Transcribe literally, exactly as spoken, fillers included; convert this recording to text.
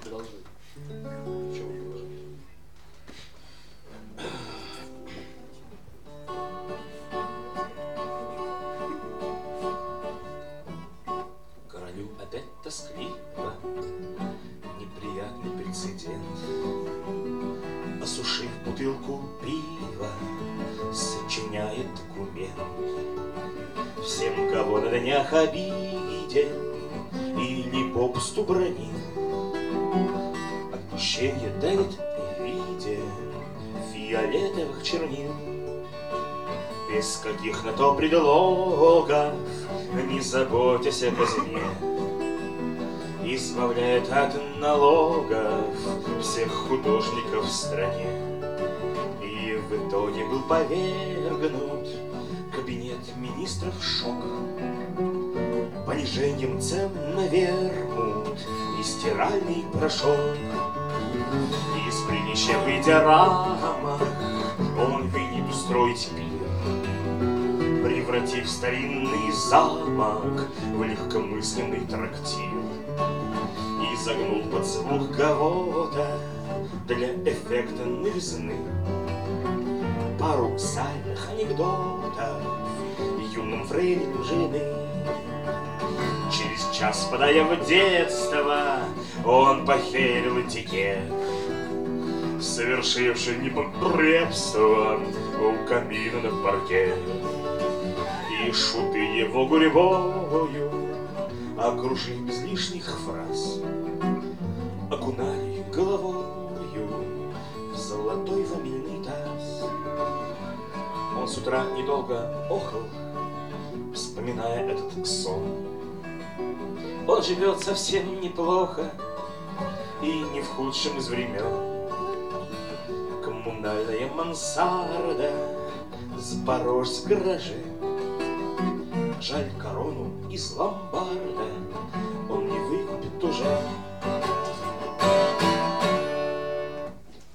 Продолжи. Чего продолжить? Королю опять тоскливо, неприятный прецедент. Осушив бутылку пива, сочиняет документ. Всем, кого на днях обидел или попусту бронил, отпущение дает в виде фиолетовых чернил. Без каких на то предлогов, не заботясь о казне, избавляет от налогов всех художников в стране. И в итоге был повергнут кабинет министров в шок понижением цен на вермут и стиральный порошок. Из приличия выйдя рамок, он вынет устроить пир, превратив старинный замок в легкомысленный трактир. И загнул под звук гавота для эффекта новизны пару сальных анекдотов юным фрейлинам жены. Через час, подая в детство, он похерил этикет, совершивший непотребство у камина на паркет. И шуты его гурьбою, окружив без лишних фраз, окунали головою в золотой фамильный таз. Он с утра недолго охал, вспоминая этот сон. Он живет совсем неплохо и не в худшем из времен. Коммунальная мансарда, Запорожец в гараже. Жаль, корону из ломбарда он не выкупит уже.